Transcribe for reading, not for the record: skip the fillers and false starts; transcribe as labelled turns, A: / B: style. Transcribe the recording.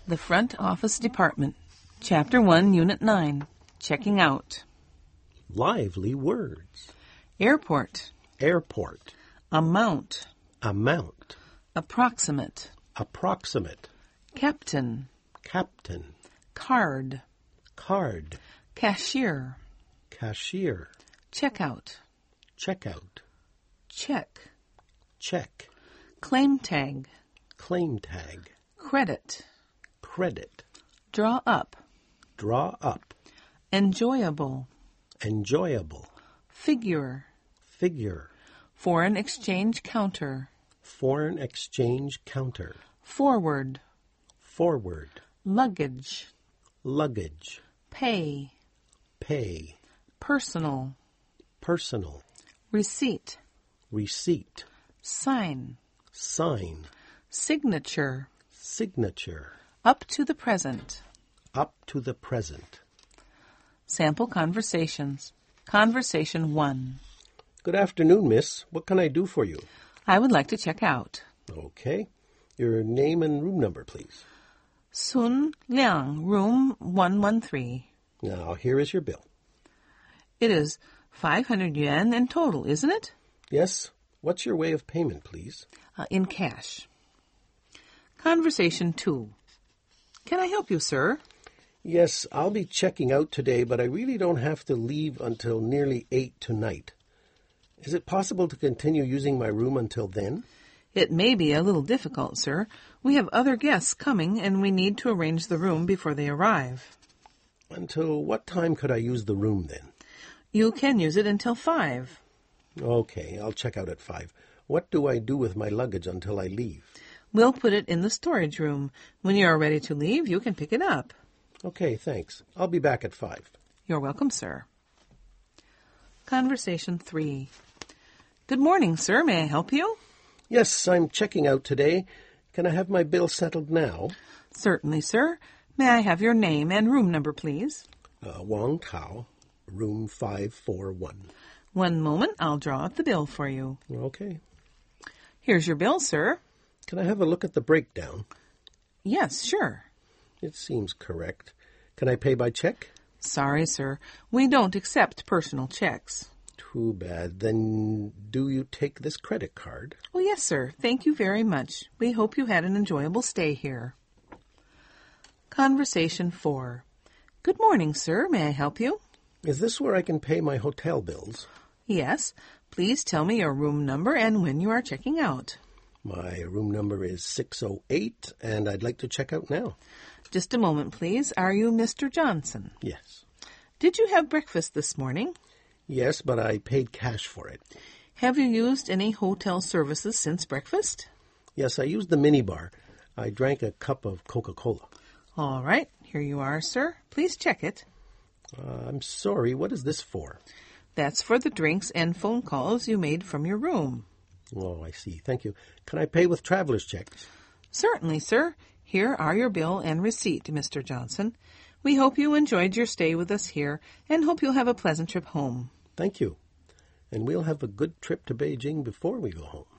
A: The Front Office Department, Chapter 1, Unit 9, Checking Out.
B: Lively words.
A: Airport.
B: Airport.
A: Amount.
B: Amount.
A: Approximate.
B: Approximate.
A: Captain.
B: Captain.
A: Card.
B: Card.
A: Cashier.
B: Cashier.
A: Checkout.
B: Checkout.
A: Check.
B: Check.
A: Claim tag.
B: Claim tag.
A: Credit.
B: Credit.
A: Draw up.
B: Draw up.
A: Enjoyable.
B: Enjoyable.
A: Figure.
B: Figure.
A: Foreign exchange counter.
B: Foreign exchange counter.
A: Forward.
B: Forward.
A: Luggage.
B: Luggage.
A: Pay.
B: Pay.
A: Personal.
B: Personal.
A: Receipt.
B: Receipt.
A: Sign.
B: Sign.
A: Signature.
B: Signature.
A: Up to the present.
B: Up to the present.
A: Sample conversations. Conversation 1.
B: Good afternoon, miss. What can I do for you?
A: I would like to check out.
B: Okay. Your name and room number, please.
A: Sun Liang, room 113.
B: Now, here is your bill.
A: It is 500 yuan in total, isn't it?
B: Yes. What's your way of payment, please?
A: In cash. Conversation 2. Can I help you, sir?
B: Yes, I'll be checking out today, but I really don't have to leave until nearly 8 tonight. Is it possible to continue using my room until then?
A: It may be a little difficult, sir. We have other guests coming, and we need to arrange the room before they arrive.
B: Until what time could I use the room then?
A: You can use it until 5.
B: Okay, I'll check out at 5. What do I do with my luggage until I leave?
A: We'll put it in the storage room. When you are ready to leave, you can pick it up.
B: Okay, thanks. I'll be back at 5.
A: You're welcome, sir. Conversation 3. Good morning, sir. May I help you?
B: Yes, I'm checking out today. Can I have my bill settled now?
A: Certainly, sir. May I have your name and room number, please?
B: Wang Tao, room 541.
A: One moment. I'll draw up the bill for you.
B: Okay.
A: Here's your bill, sir.
B: Can I have a look at the breakdown?
A: Yes, sure.
B: It seems correct. Can I pay by check?
A: Sorry, sir. We don't accept personal checks.
B: Too bad. Then do you take this credit card?
A: Oh, yes, sir. Thank you very much. We hope you had an enjoyable stay here. Conversation 4. Good morning, sir. May I help you?
B: Is this where I can pay my hotel bills?
A: Yes. Please tell me your room number and when you are checking out.
B: My room number is 608, and I'd like to check out now.
A: Just a moment, please. Are you Mr. Johnson?
B: Yes.
A: Did you have breakfast this morning?
B: Yes, but I paid cash for it.
A: Have you used any hotel services since breakfast?
B: Yes, I used the minibar. I drank a cup of Coca-Cola.
A: All right. Here you are, sir. Please check it.
B: I'm sorry. What is this for?
A: That's for the drinks and phone calls you made from your room.
B: Oh, I see. Thank you. Can I pay with traveler's checks?
A: Certainly, sir. Here are your bill and receipt, Mr. Johnson. We hope you enjoyed your stay with us here and hope you'll have a pleasant trip home.
B: Thank you. And we'll have a good trip to Beijing before we go home.